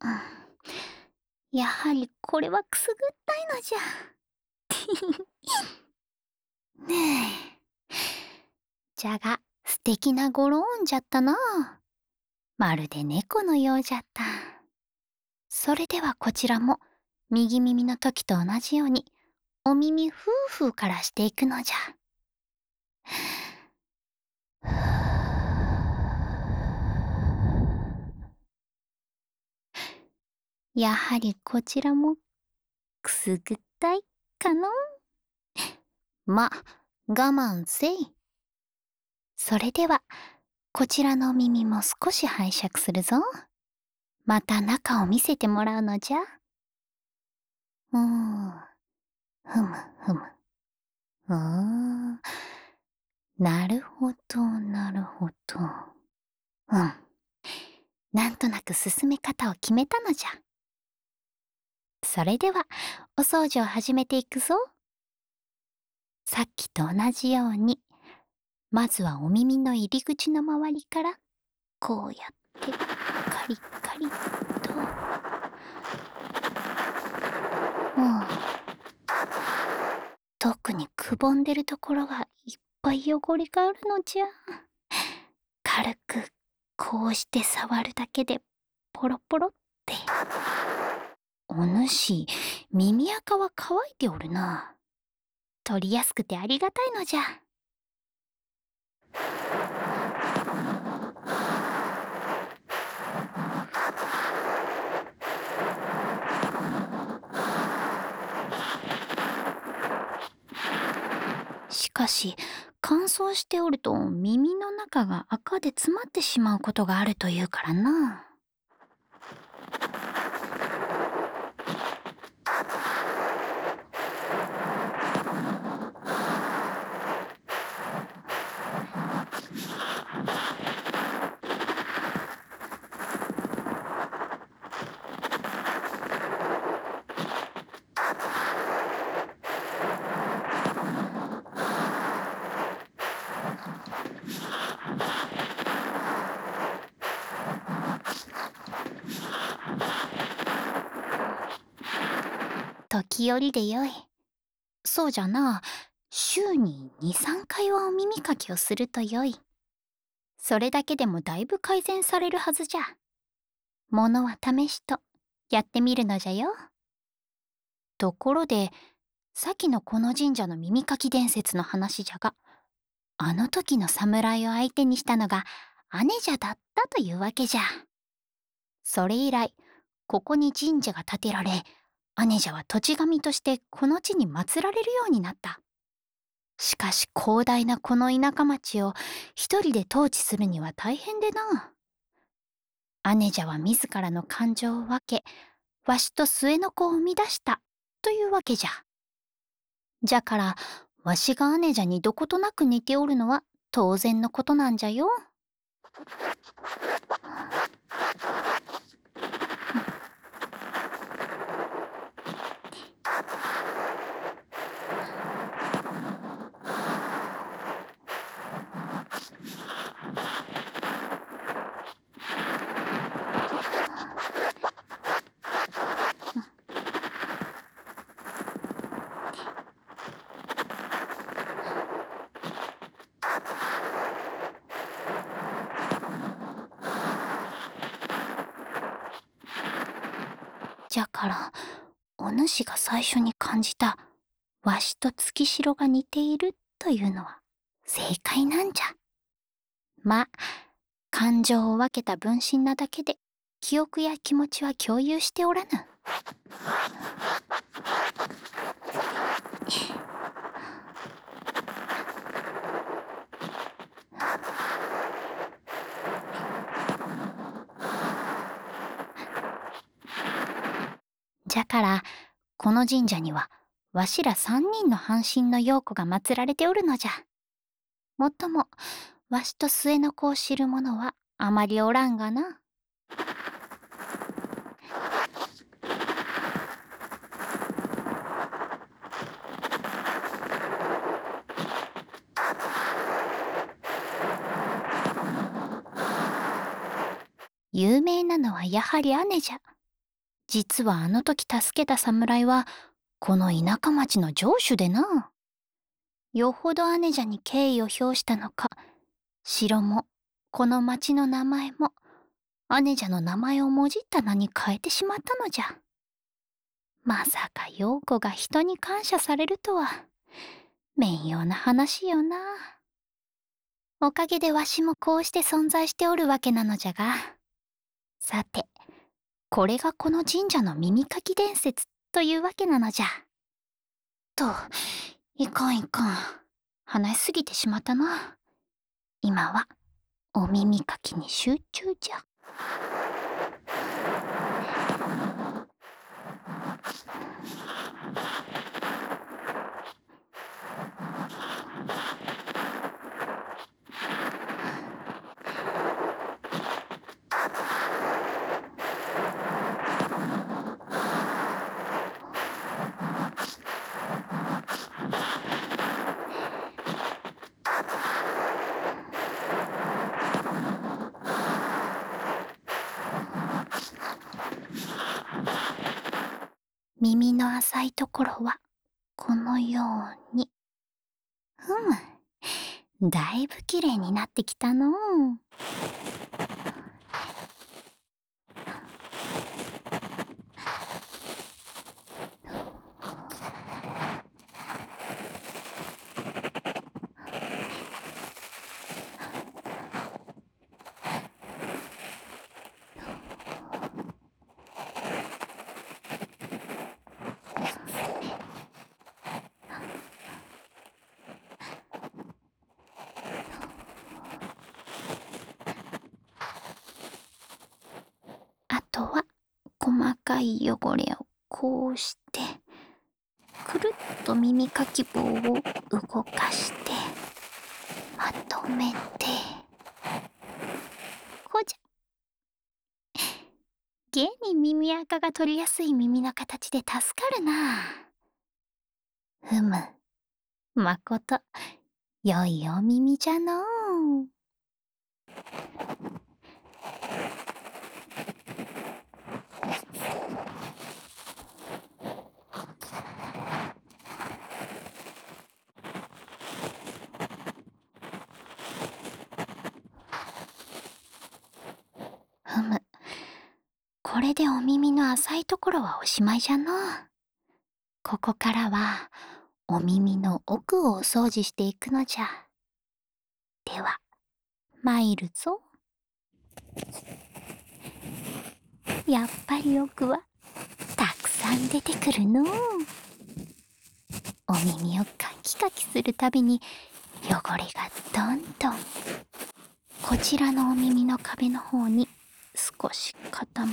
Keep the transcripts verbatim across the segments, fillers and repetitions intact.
やはりこれはくすぐったいのじゃ。ねえ。じゃが、素敵なごろんじゃったな。まるで猫のようじゃった。それではこちらも、右耳の時と同じように、お耳ふーふーからしていくのじゃ。やはりこちらもくすぐったいかの。ま、我慢せい。それでは、こちらのお耳も少し拝借するぞ。また中を見せてもらうのじゃ。うーん、ふむふむ。うーん、なるほど、なるほど。うん。なんとなく進め方を決めたのじゃ。それでは、お掃除を始めていくぞ。さっきと同じように、まずはお耳の入り口の周りから、こうやって、カリカリと。うん。特にくぼんでるところがいっぱい汚れがあるのじゃ。軽く、こうして触るだけで、ポロポロって。お主、耳垢は乾いておるな。取りやすくてありがたいのじゃ。しかし、乾燥しておると耳の中が赤で詰まってしまうことがあるというからな。時折でよい。そうじゃな。週にに、さんかいはお耳かきをするとよい。それだけでもだいぶ改善されるはずじゃ。ものは試しと、やってみるのじゃよ。ところで、さきのこの神社の耳かき伝説の話じゃが、あの時の侍を相手にしたのが姉者だったというわけじゃ。それ以来、ここに神社が建てられ、姉者は土地神としてこの地に祀られるようになった。しかし広大なこの田舎町を一人で統治するには大変でな。姉者は自らの感情を分け、わしと末の子を生み出したというわけじゃ。じゃから、わしが姉者にどことなく似ておるのは当然のことなんじゃよ。じゃから、お主が最初に感じた、わしと月城が似ているというのは正解なんじゃ。ま、感情を分けた分身なだけで、記憶や気持ちは共有しておらぬ。じゃから、この神社には、わしら三人の半身の陽子が祀られておるのじゃ。もっとも、わしと末の子を知る者はあまりおらんがな。有名なのはやはり姉じゃ。 実はあの時助けた侍はこの田舎町の城主でな。よほど姉者に敬意を表したのか、城もこの町の名前も姉者の名前をもじった名に変えてしまったのじゃ。まさか陽子が人に感謝されるとは面妖な話よな。おかげでわしもこうして存在しておるわけなのじゃが、さてこれがこの神社の耳かき伝説というわけなのじゃ。と、いかんいかん。話しすぎてしまったな。今はお耳かきに集中じゃ。耳の浅いところはこのように。ふむ、だいぶきれいになってきたのう。あとは細かい汚れをこうしてくるっと耳かき棒を動かしてまとめて、こうじゃ。現に耳垢が取りやすい耳の形で助かるな。ふむ、まこと良いお耳じゃのう。ふむ、これでお耳の浅いところはおしまいじゃのう。ここからはお耳の奥をお掃除していくのじゃ。では参るぞ。やっぱり奥はたくさん出てくるのう。お耳をカキカキするたびに汚れがどんどんこちらのお耳の壁の方に少し塊が、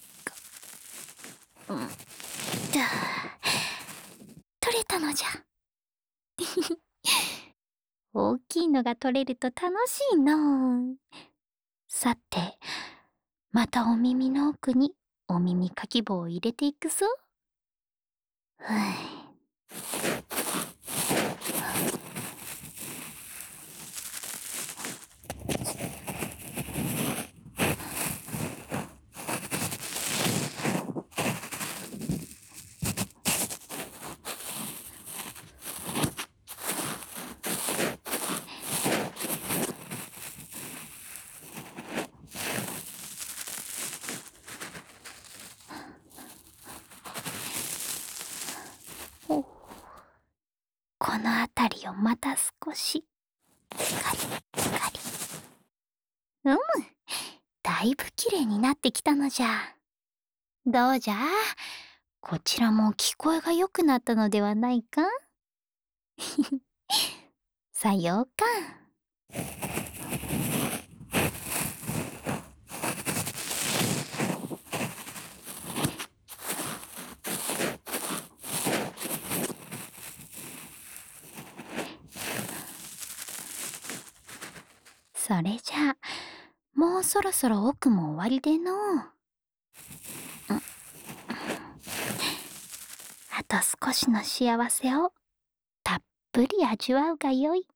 うん、だ取れたのじゃ。大きいのが取れると楽しいのう。さてまたお耳の奥にお耳かき棒を入れていくぞ。ふぅ。この辺りをまた少しカリカリ。うむ、だいぶきれいになってきたのじゃ。どうじゃ、こちらも聞こえが良くなったのではないか。さようか。それじゃあもうそろそろ奥も終わりでのう。あと少しの幸せをたっぷり味わうがよい。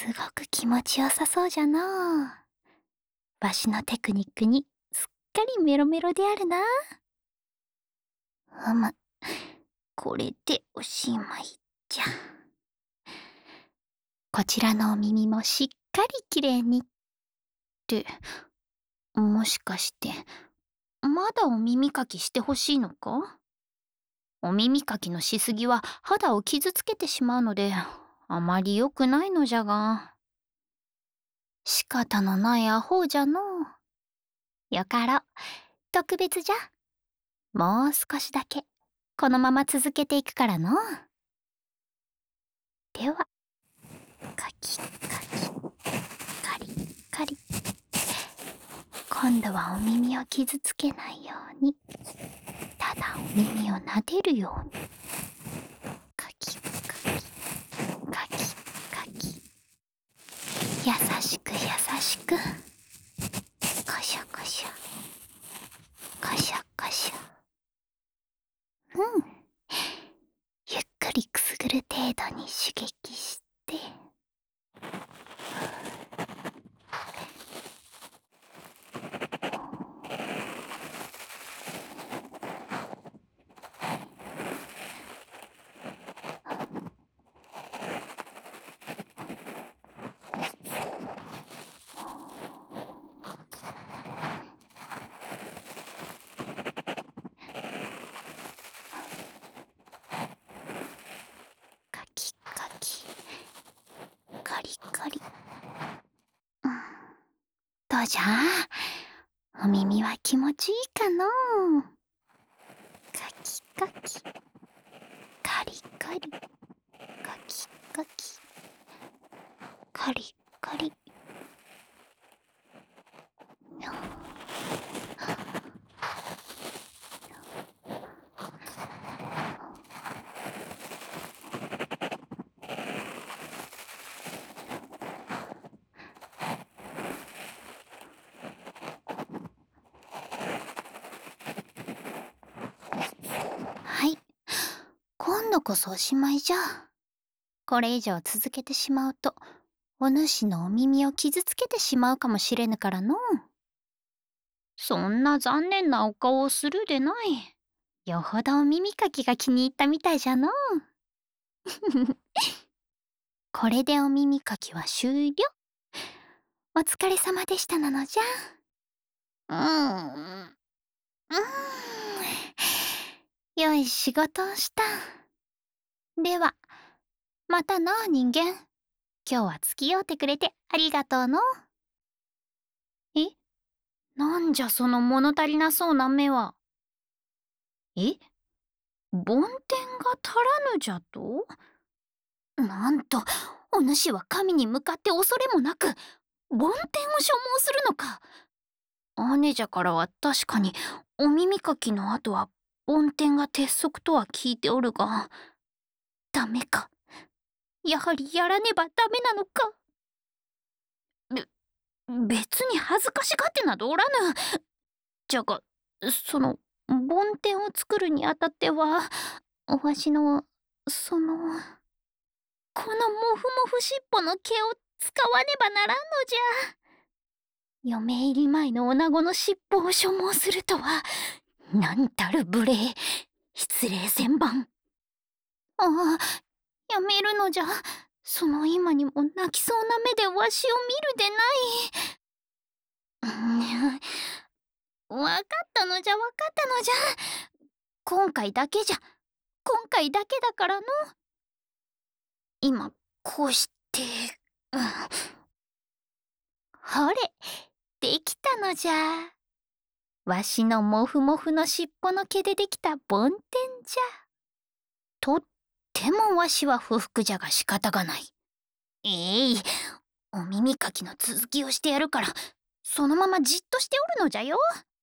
ごく気持ちよさそうじゃな。わしのテクニックにすっかりメロメロであるな。うむ、これでおしまいじゃ。こちらのお耳もしっかりきれいにって、もしかしてまだお耳かきしてほしいのか？お耳かきのしすぎは肌を傷つけてしまうのであまり良くないのじゃが。仕方のないアホじゃのう。よかろう、特別じゃ。もう少しだけこのまま続けていくからのう。では、カキカキ、カリカリ。今度はお耳を傷つけないように、ただお耳を撫でるように。カキカキ、カキカキ。優しく優しく。コショコショ。コショコショ。うん。ゆっくりくすぐる程度に刺激して。カキカキ、カリカリ。うん、どうじゃ、お耳は気持ちいいかのう。カキカキ、カリカリ、カキカキ、カリカリ。はい、今度こそおしまいじゃ。これ以上続けてしまうとお主のお耳を傷つけてしまうかもしれぬからのう。そんな残念なお顔をするでない。よほどお耳かきが気に入ったみたいじゃのう。これでお耳かきは終了。お疲れ様でしたなのじゃ。うーん。うーん。良い仕事をした。では、またな、人間。今日は付き合うてくれてありがとうの。え？なんじゃその物足りなそうな目は。え？梵天が足らぬじゃと？なんと、お主は神に向かって恐れもなく、梵天を所望するのか。姉者からは確かに、お耳かきの後は、梵天が鉄則とは聞いておるが、ダメか。やはりやらねばダメなのか。べ、別に恥ずかしがってなどおらぬ。じゃが、その、梵天を作るにあたっては、わしの、その、このもふもふしっぽの毛を使わねばならんのじゃ。嫁入り前の女子の尻尾を所望するとは、なんたる無礼。失礼千万。ああ、やめるのじゃ。その今にも泣きそうな目でわしを見るでない。わかったのじゃわかったのじゃ。今回だけじゃ。今回だけだからの。今、こうして、うん、ほれ、できたのじゃ。わしのもふもふのしっぽの毛でできた梵天じゃ。とってもわしは不服じゃが仕方がない。えい、お耳かきの続きをしてやるから、そのままじっとしておるのじゃよ。